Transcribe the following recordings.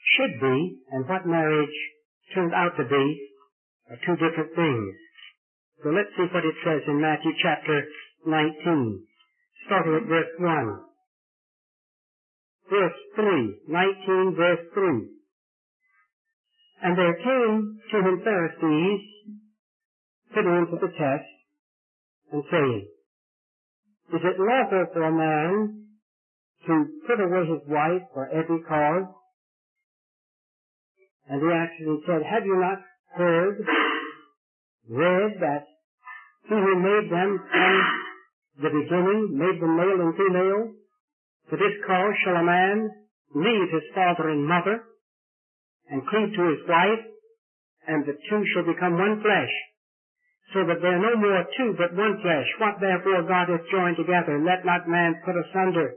should be and what marriage turned out to be are two different things. So let's see what it says in Matthew chapter 19, starting at verse 1. Verse 3, 19 verse 3. And there came to him Pharisees, putting him to the test, and saying, Is it lawful for a man to put away his wife for every cause? And he answered and said, Have you not read that he who made them from the beginning, made them male and female? For this cause shall a man leave his father and mother, and cleave to his wife, and the two shall become one flesh. So that there are no more two, but one flesh. What therefore God hath joined together, let not man put asunder.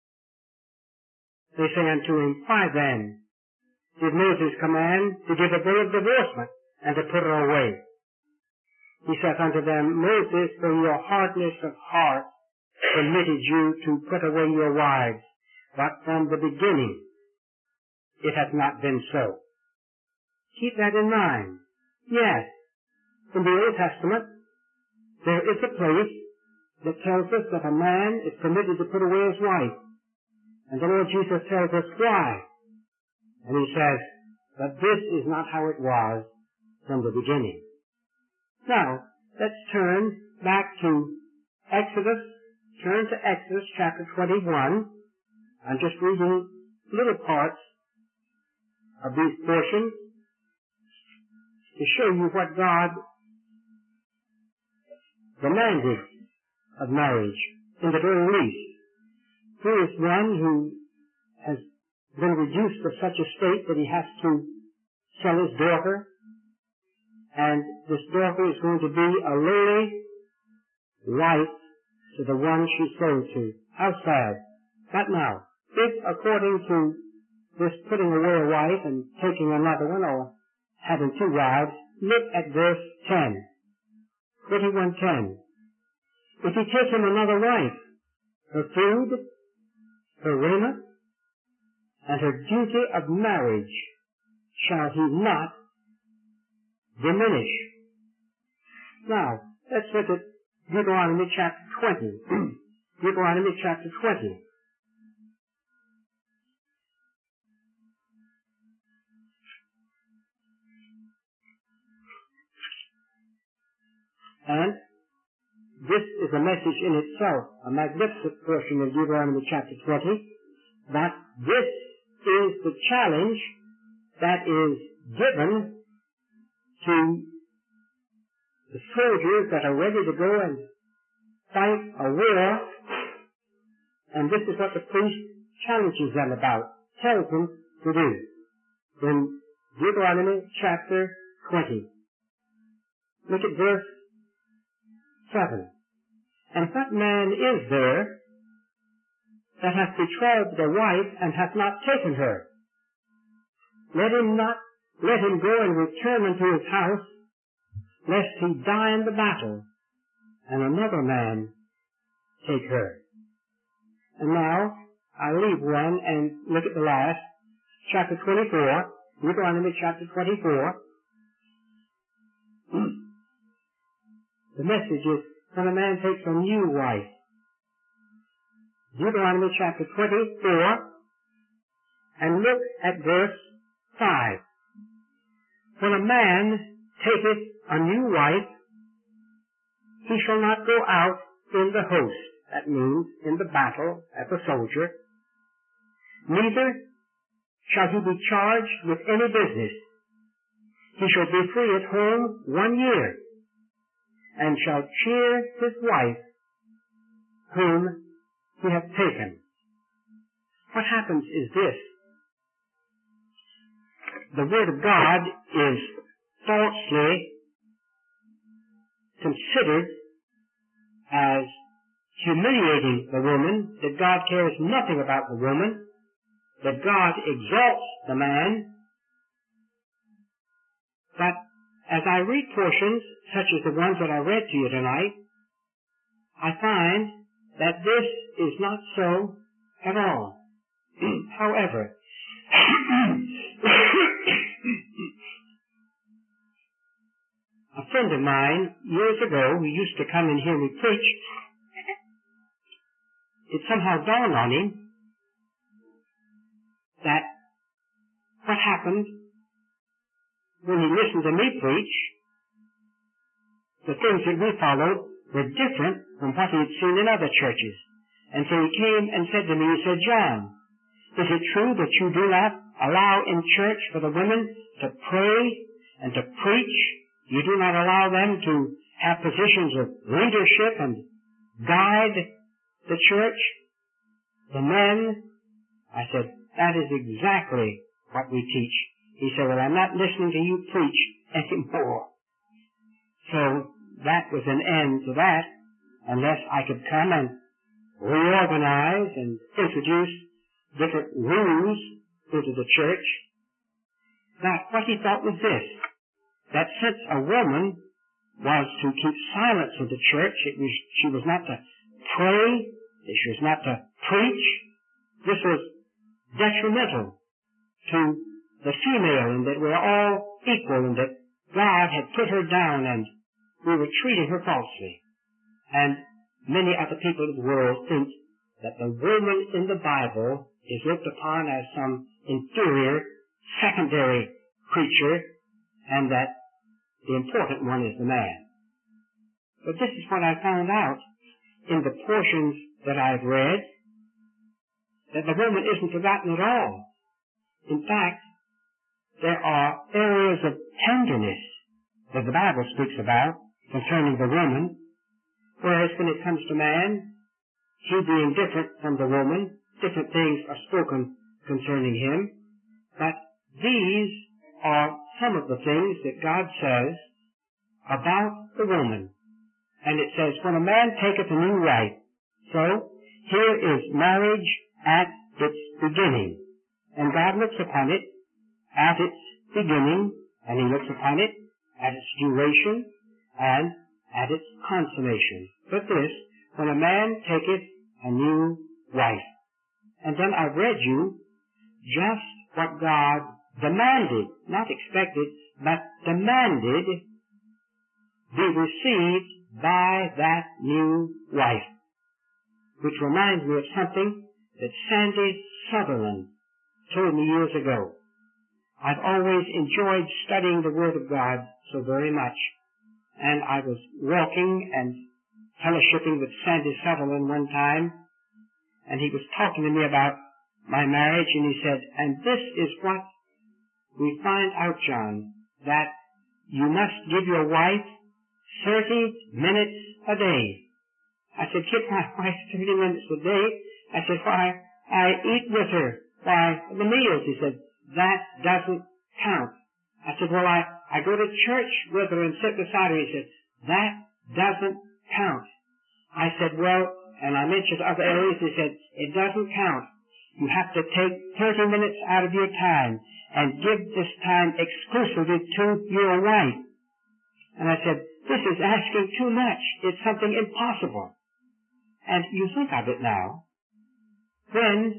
They say unto him, Why then did Moses command to give a bill of divorcement, and to put her away? He saith unto them, Moses, for your hardness of heart, permitted you to put away your wives, but from the beginning it hath not been so. Keep that in mind. Yes, in the Old Testament, there is a place that tells us that a man is permitted to put away his wife. And the Lord Jesus tells us why. And he says that this is not how it was from the beginning. Now, let's turn back to Exodus. Turn to Exodus chapter 21. I'm just reading little parts of these portions to show you what God demanded of marriage in the very least. Here is one who has been reduced to such a state that he has to sell his daughter, and this daughter is going to be a lowly wife to the one she sold to. How sad. But now, if according to this putting away a wife and taking another one, or having two wives, look at verse 10. 21:10. If he takes him another wife, her food, her raiment, and her duty of marriage shall he not diminish. Now, let's look at Deuteronomy chapter 20. Deuteronomy chapter 20. And this is a message in itself, a magnificent portion of Deuteronomy chapter 20, that this is the challenge that is given to the soldiers that are ready to go and fight a war, and this is what the priest challenges them about, tells them to do. In Deuteronomy chapter 20. Look at verse 7. And what man is there that hath betrothed a wife and hath not taken her? Let him go and return unto his house, lest he die in the battle, and another man take her. And now, I leave one and look at the last, chapter 24, Deuteronomy chapter 24. The message is, when a man takes a new wife. Deuteronomy chapter 24, and look at verse 5. When a man taketh a new wife, he shall not go out in the host. That means in the battle as a soldier. Neither shall he be charged with any business. He shall be free at home 1 year, and shall cheer his wife whom he hath taken. What happens is this. The Word of God is falsely considered as humiliating the woman, that God cares nothing about the woman, that God exalts the man. But as I read portions, such as the ones that I read to you tonight, I find that this is not so at all. However, A friend of mine, years ago, who used to come and hear me preach, it somehow dawned on him that what happened when he listened to me preach, the things that we followed were different from what he had seen in other churches. And so he came and said to me, he said, "John, is it true that you do not allow in church for the women to pray and to preach? You do not allow them to have positions of leadership and guide the church? The men?" I said, "That is exactly what we teach." He said, "Well, I'm not listening to you preach anymore." So that was an end to that, unless I could come and reorganize and introduce different rules into the church. Now, what he thought was this, that since a woman was to keep silence in the church, she was not to pray, she was not to preach, this was detrimental to the female, and that we're all equal, and that God had put her down, and we were treating her falsely. And many other people of the world think that the woman in the Bible is looked upon as some inferior, secondary creature, and that the important one is the man. But this is what I found out in the portions that I've read, that the woman isn't forgotten at all. In fact, there are areas of tenderness that the Bible speaks about concerning the woman, whereas when it comes to man, he being different from the woman, different things are spoken concerning him. But these are some of the things that God says about the woman. And it says, "When a man taketh a new wife," so here is marriage at its beginning. And God looks upon it at its beginning, and he looks upon it at its duration, and at its consummation. But this, when a man taketh a new wife. And then I've read you just what God demanded, not expected, but demanded be received by that new wife. Which reminds me of something that Sandy Sutherland told me years ago. I've always enjoyed studying the Word of God so very much. And I was walking and fellowshipping with Sandy Sutherland one time, and he was talking to me about my marriage, and he said, "And this is what we find out, John, that you must give your wife 30 minutes a day." I said, "Give my wife 30 minutes a day?" I said, "Why, I eat with her. Why, the meals." He said, "That doesn't count." I said, "Well, I go to church with her and sit beside her." He said, "That doesn't count." I said, "Well," and I mentioned other areas. He said, "It doesn't count. You have to take 30 minutes out of your time and give this time exclusively to your wife." And I said, "This is asking too much. It's something impossible." And you think of it now, when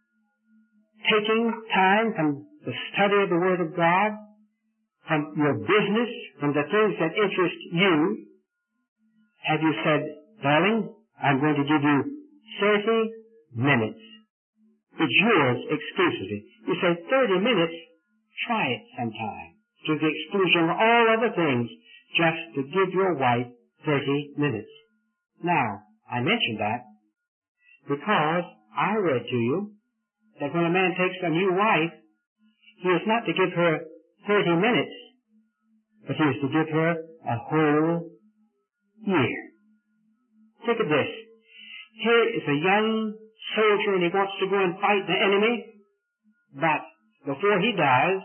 taking time from the study of the Word of God, from your business, from the things that interest you, have you said, "Darling, I'm going to give you 30 minutes. It's yours exclusively." You say 30 minutes, try it sometime, to the exclusion of all other things, just to give your wife 30 minutes. Now, I mention that because I read to you that when a man takes a new wife, he is not to give her 30 minutes, but he is to give her a whole year. Think of this. Here is a young soldier, and he wants to go and fight the enemy, but before he does,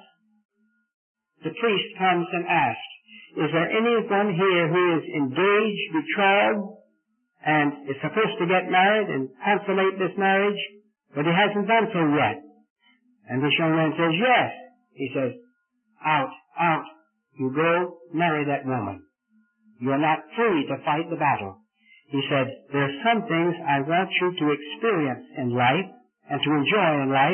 the priest comes and asks, "Is there anyone here who is engaged, betrothed, and is supposed to get married and consummate this marriage, but he hasn't done so yet?" And this young man says, "Yes." He says, out. You go marry that woman. You are not free to fight the battle." He said, "There are some things I want you to experience in life and to enjoy in life,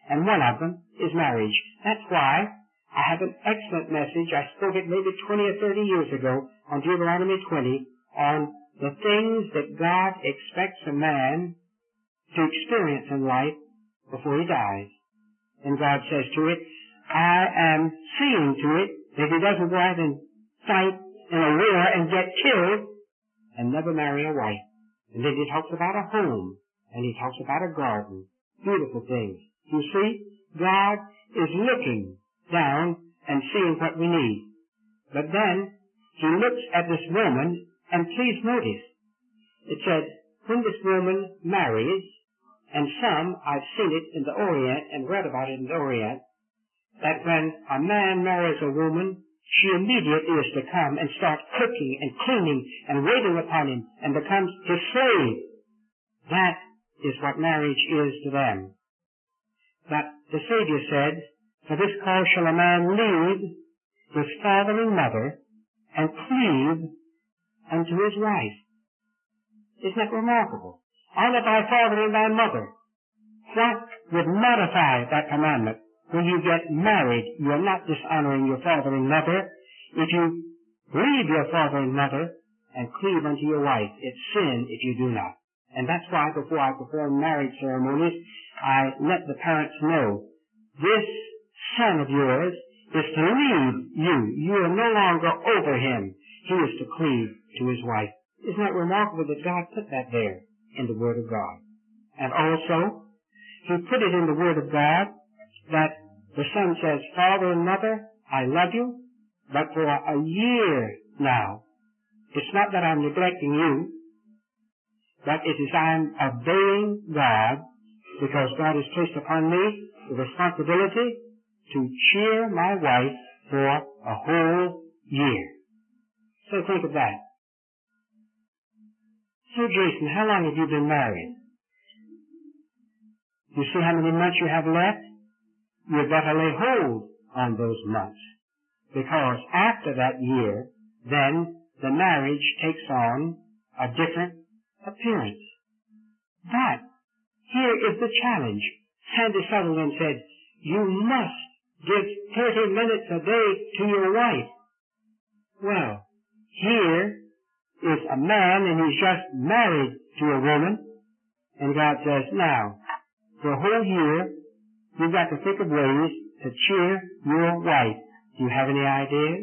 and one of them is marriage. That's why I have an excellent message. I spoke it maybe 20 or 30 years ago on Deuteronomy 20 on the things that God expects a man to experience in life before he dies. And God says to it, I am seeing to it that he doesn't go out and fight in a war and get killed and never marry a wife. And then he talks about a home, and he talks about a garden. Beautiful things. You see, God is looking down and seeing what we need. But then he looks at this woman, and please notice, it said, when this woman marries, and some, I've seen it in the Orient and read about it in the Orient, that when a man marries a woman, she immediately is to come and start cooking and cleaning and waiting upon him and becomes his slave. That is what marriage is to them. But the Savior said, for this cause shall a man leave his father and mother and cleave unto his wife. Isn't that remarkable? Honor thy father and thy mother. What would modify that commandment? When you get married, you are not dishonoring your father and mother. If you leave your father and mother and cleave unto your wife, it's sin if you do not. And that's why before I perform marriage ceremonies, I let the parents know, this son of yours is to leave you. You are no longer over him. He is to cleave to his wife. Isn't that remarkable that God put that there in the Word of God? And also, he put it in the Word of God that the son says, Father and Mother, I love you, but for a year now, it's not that I'm neglecting you, but it is I'm obeying God because God has placed upon me the responsibility to cheer my wife for a whole year. So think of that. So Jason, how long have you been married? You see how many months you have left? You've got to lay hold on those months. Because after that year, then the marriage takes on a different appearance. But here is the challenge. Sandy Sutherland said, you must give 30 minutes a day to your wife. Well, here is a man and he's just married to a woman, and God says, now, for a whole year, you've got to think of ways to cheer your wife. Do you have any ideas?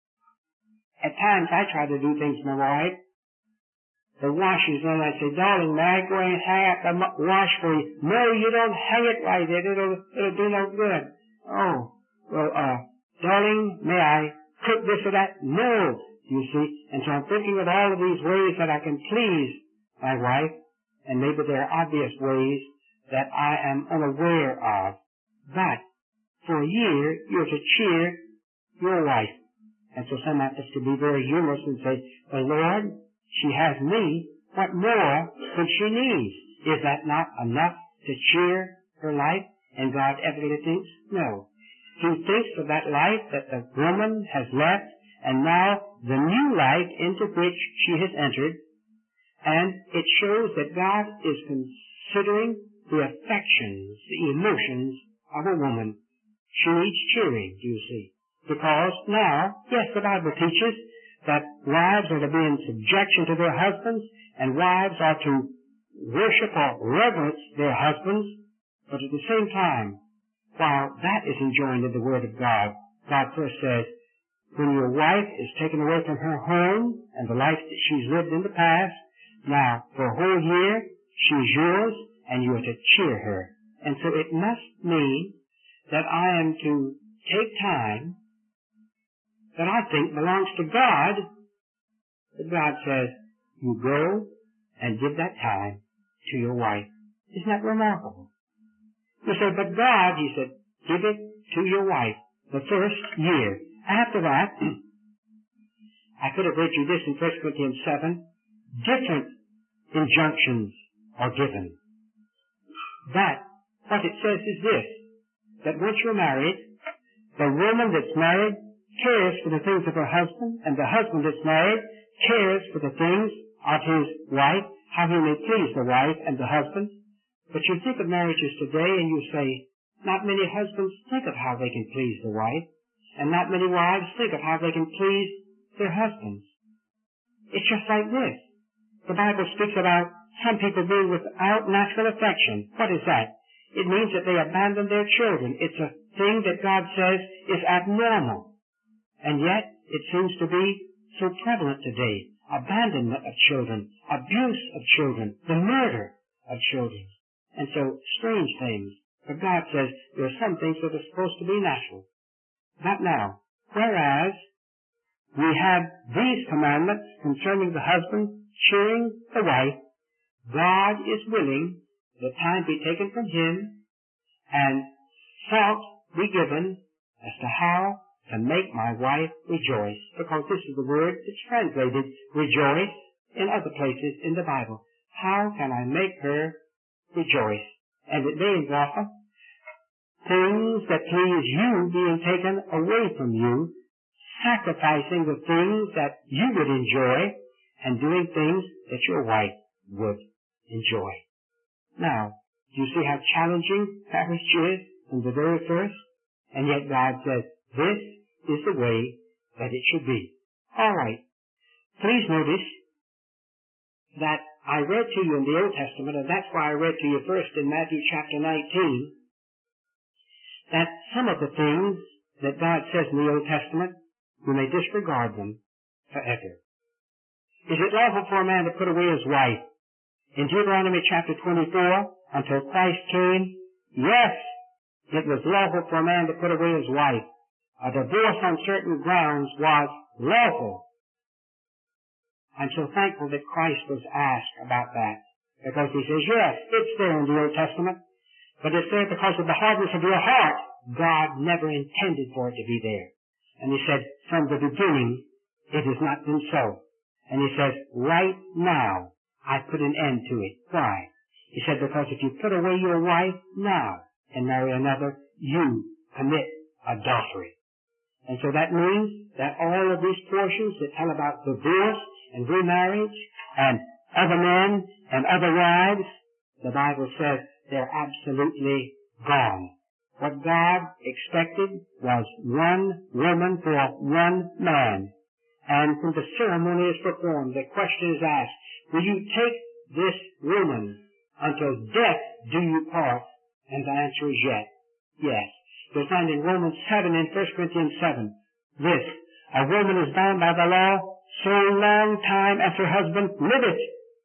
At times I try to do things with my wife. The wash is on, I say, darling, may I go and hang up the wash for you? No, you don't hang it right there. It'll do no good. Oh, well, darling, may I cook this or that? No, you see. And so I'm thinking of all of these ways that I can please my wife, and maybe there are obvious ways that I am unaware of. But for a year, you're to cheer your wife. And so some have to be very humorous and say, well, Lord, she has me. What more could she need? Is that not enough to cheer her life? And God evidently thinks, no. He thinks of that life that the woman has left, and now the new life into which she has entered. And it shows that God is considering the affections, the emotions of a woman. She needs cheering, do you see? Because now, yes, the Bible teaches that wives are to be in subjection to their husbands, and wives are to worship or reverence their husbands. But at the same time, while that is enjoined in the Word of God, God first says, when your wife is taken away from her home and the life that she's lived in the past, now for a whole year, she's yours, and you are to cheer her. And so it must mean that I am to take time that I think belongs to God, but God says, you go and give that time to your wife. Isn't that remarkable? You say, but God, he said, give it to your wife the first year. After that, I could have read you this in 1 Corinthians 7. Different injunctions are given. But what it says is this, that once you're married, the woman that's married cares for the things of her husband, and the husband that's married cares for the things of his wife, how he may please the wife and the husband. But you think of marriages today and you say, Not many husbands think of how they can please the wife, and not many wives think of how they can please their husbands. It's just like this. The Bible speaks about some people being without natural affection. What is that? It means that they abandon their children. It's a thing that God says is abnormal. And yet, it seems to be so prevalent today. Abandonment of children, abuse of children, the murder of children. And so, strange things. But God says there are some things that are supposed to be natural. Not now. Whereas, we have these commandments concerning the husband cheering the wife. God is willing that time be taken from him and thought be given as to how to make my wife rejoice. Because this is the word that's translated rejoice in other places in the Bible. How can I make her rejoice? And it may involve things that please you being taken away from you, sacrificing the things that you would enjoy and doing things that your wife would enjoy. Now, do you see how challenging marriage is from the very first? And yet God says, this is the way that it should be. All right. Please notice that I read to you in the Old Testament, and that's why I read to you first in Matthew chapter 19, that some of the things that God says in the Old Testament, you may disregard them forever. Is it lawful for a man to put away his wife? In Deuteronomy chapter 24, until Christ came, yes, it was lawful for a man to put away his wife. A divorce on certain grounds was lawful. I'm so thankful that Christ was asked about that. Because he says, yes, it's there in the Old Testament, but it's there because of the hardness of your heart. God never intended for it to be there. And he said, from the beginning, it has not been so. And he says, right now, I put an end to it. Why? He said, because if you put away your wife now and marry another, you commit adultery. And so that means that all of these portions that tell about divorce and remarriage and other men and other wives, the Bible says they're absolutely gone. What God expected was one woman for one man. And when the ceremony is performed, the question is asked, will you take this woman until death do you part? And the answer is yes. You'll find in Romans 7 and 1 Corinthians 7, this, a woman is bound by the law so long time as her husband liveth.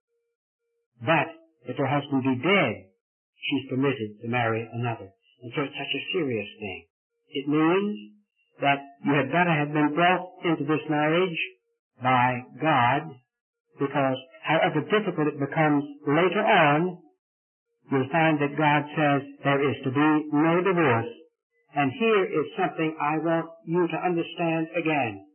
But if her husband be dead, she's permitted to marry another. And so it's such a serious thing. It means that you had better have been brought into this marriage by God, because however difficult it becomes later on, you'll find that God says there is to be no divorce. And here is something I want you to understand again.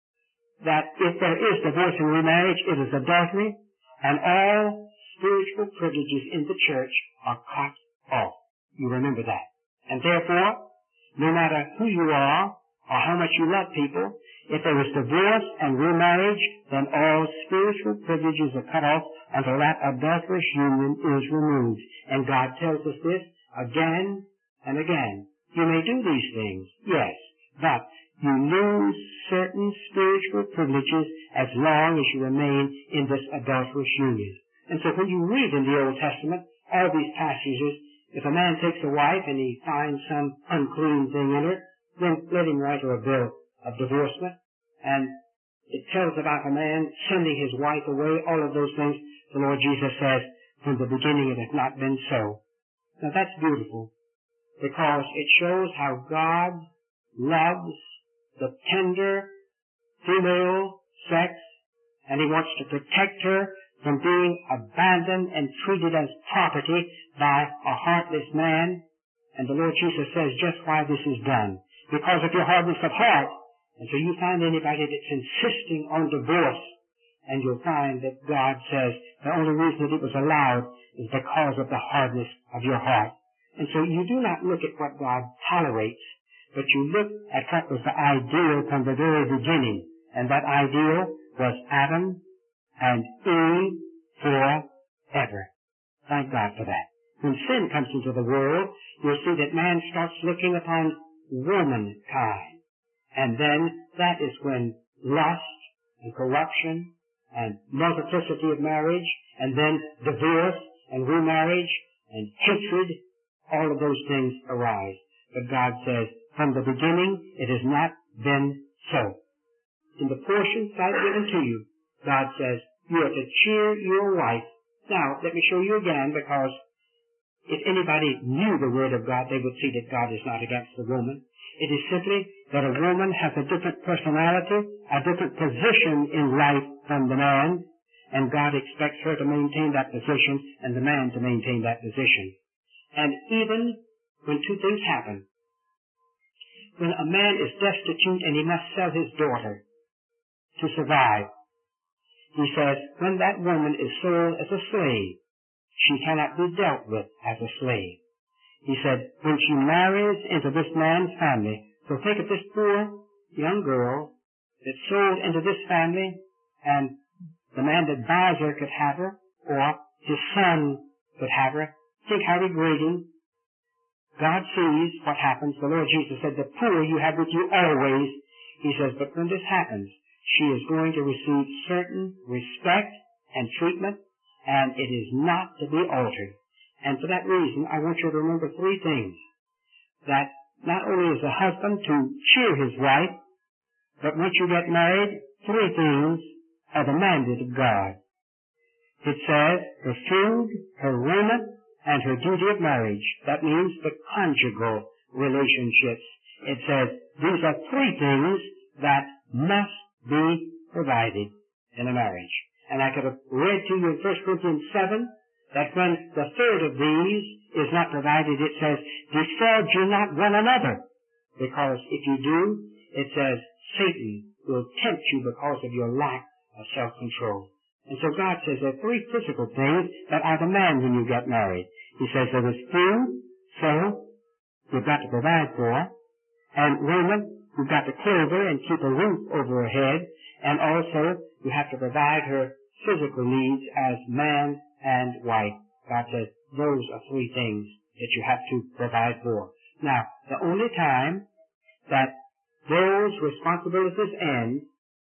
That if there is divorce and remarriage, it is adultery, and all spiritual privileges in the church are cut off. You remember that. And therefore, no matter who you are, or how much you love people, if there is divorce and remarriage, then all spiritual privileges are cut off until that adulterous union is removed. And God tells us this again and again. You may do these things, yes, but you lose certain spiritual privileges as long as you remain in this adulterous union. And so when you read in the Old Testament all these passages, if a man takes a wife and he finds some unclean thing in her, then let him write her a bill of divorcement. And it tells about a man sending his wife away, all of those things. The Lord Jesus says, from the beginning it has not been so. Now that's beautiful, because it shows how God loves the tender female sex, and he wants to protect her from being abandoned and treated as property by a heartless man. And the Lord Jesus says just why this is done. Because of your hardness of heart. And so you find anybody that's insisting on divorce, and you'll find that God says the only reason that it was allowed is because of the hardness of your heart. And so you do not look at what God tolerates, but you look at what was the ideal from the very beginning. And that ideal was Adam and Eve forever. Thank God for that. when sin comes into the world, you'll see that man starts looking upon womankind. And then that is when lust and corruption and multiplicity of marriage, and then divorce and remarriage and hatred, all of those things arise. But God says, from the beginning, it has not been so. In the portions I've given to you, God says, you are to cheer your wife. Now, let me show you again, because if anybody knew the Word of God, they would see that God is not against the woman. It is simply that a woman has a different personality, a different position in life from the man, and God expects her to maintain that position and the man to maintain that position. And even when two things happen, when a man is destitute and he must sell his daughter to survive, he says, when that woman is sold as a slave, she cannot be dealt with as a slave. He said, when she marries into this man's family, so think of this poor young girl that's sold into this family, and the man that buys her could have her, or his son could have her. Think how degrading. God sees what happens. The Lord Jesus said, the poor you have with you always. He says, but when this happens, she is going to receive certain respect and treatment, and it is not to be altered. And for that reason, I want you to remember three things. That not only is the husband to cheer his wife, but once you get married, three things are demanded of God. It says, her food, her raiment, and her duty of marriage. That means the conjugal relationships. It says, these are three things that must be provided in a marriage. And I could have read to you in 1 Corinthians 7 that when the third of these is not provided, it says, defraud you not one another. Because if you do, it says, Satan will tempt you because of your lack of self-control. And so God says there are three physical things that are demanded when you get married. He says there is food, so you've got to provide for, and raiment, you've got to clothe her and keep a roof over her head, and also you have to provide her physical needs as man and wife. God says those are three things that you have to provide for. Now, the only time that those responsibilities end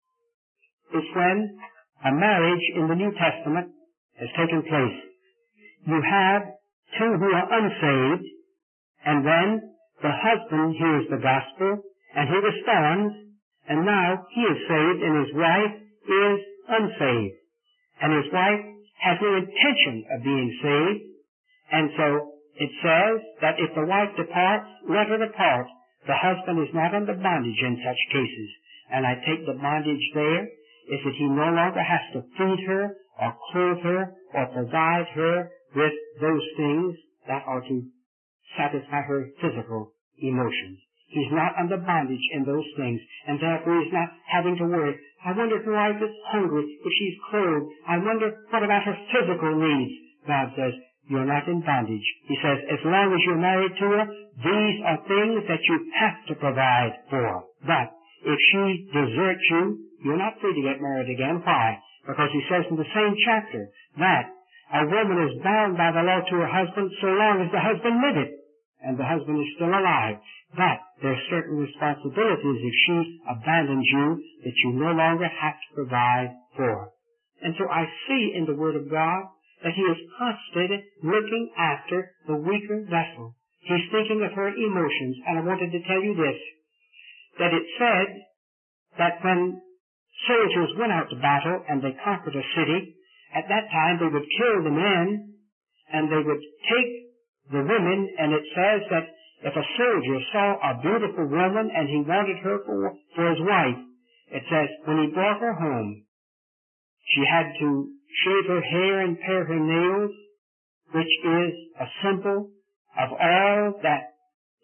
is when a marriage in the New Testament has taken place. You have two who are unsaved, and then the husband hears the gospel, and he responds, and now he is saved, and his wife is unsaved. And his wife has no intention of being saved, and so it says that if the wife departs, let her depart. The husband is not under bondage in such cases. And I take the bondage there is that he no longer has to feed her or clothe her or provide her with those things that are to satisfy her physical emotions. He's not under bondage in those things, and therefore he's not having to worry. I wonder if the wife is hungry, if she's clothed. I wonder what about her physical needs. God says, you're not in bondage. He says, as long as you're married to her, these are things that you have to provide for. But if she deserts you, you're not free to get married again. Why? Because he says in the same chapter that a woman is bound by the law to her husband so long as the husband liveth, and the husband is still alive. But there are certain responsibilities if she abandons you that you no longer have to provide for. And so I see in the Word of God that he is constantly looking after the weaker vessel. He's thinking of her emotions. And I wanted to tell you this, that it said that when soldiers went out to battle and they conquered a city, at that time they would kill the men and they would take the women, and it says that if a soldier saw a beautiful woman and he wanted her for his wife, it says when he brought her home, she had to shave her hair and pare her nails, which is a symbol of all that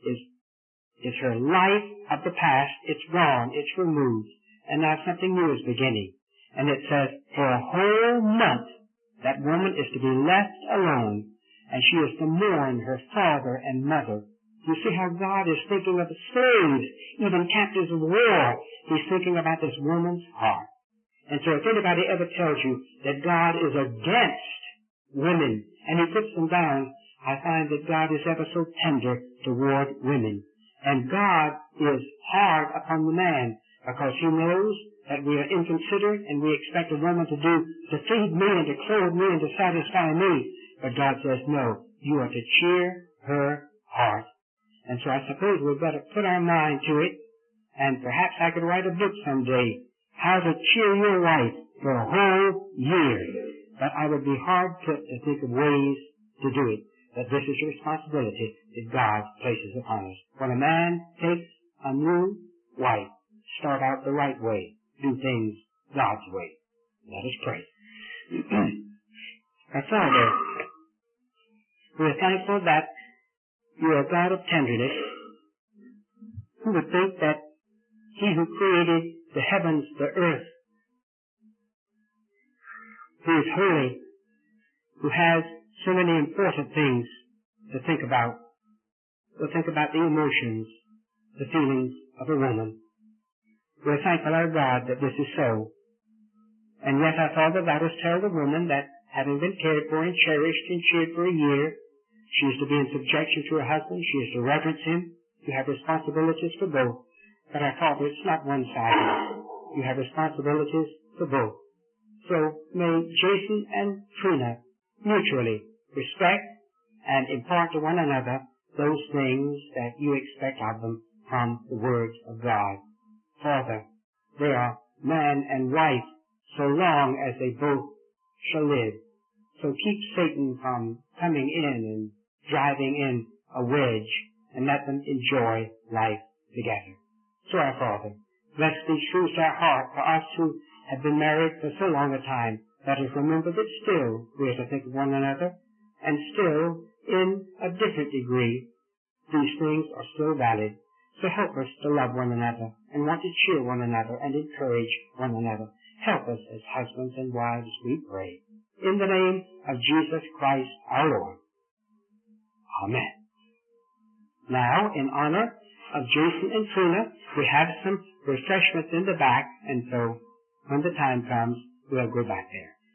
is her life of the past. It's gone. It's removed. And now something new is beginning. And it says for a whole month that woman is to be left alone, and she is to mourn her father and mother. You see how God is thinking of the slaves, even captives of war. He's thinking about this woman's heart. And so if anybody ever tells you that God is against women and he puts them down, I find that God is ever so tender toward women. And God is hard upon the man because he knows that we are inconsiderate and we expect a woman to feed me and to clothe me and to satisfy me. But God says, no, you are to cheer her heart. And so I suppose we'd better put our mind to it, and perhaps I could write a book someday, how to cheer your wife for a whole year. But I would be hard put to think of ways to do it. That this is a responsibility that God places upon us. When a man takes a new wife, start out the right way. Do things God's way. Let us pray. Our Father, we are thankful that you are a God of tenderness. Who would think that he who created the heavens, the earth, who is holy, who has so many important things to think about, will think about the emotions, the feelings of a woman. We are thankful, our God, that this is so. And yet, our Father, thou dost tell the woman that, having been cared for and cherished and cheered for a year, she is to be in subjection to her husband, she is to reverence him, you have responsibilities for both. But our Father, it's not one-sided. You have responsibilities for both. So may Jason and Trina mutually respect and impart to one another those things that you expect of them from the words of God. Father, they are man and wife so long as they both shall live. So keep Satan from coming in and driving in a wedge, and let them enjoy life together. So our Father, bless these truths to our heart for us who have been married for so long a time. Let us remember that still we are to think of one another, and still, in a different degree, these things are still valid. So help us to love one another, and want to cheer one another, and encourage one another. Help us as husbands and wives, we pray. In the name of Jesus Christ our Lord. Amen. Now, in honor of Jason and Trina, we have some refreshments in the back, and so when the time comes, we'll go back there.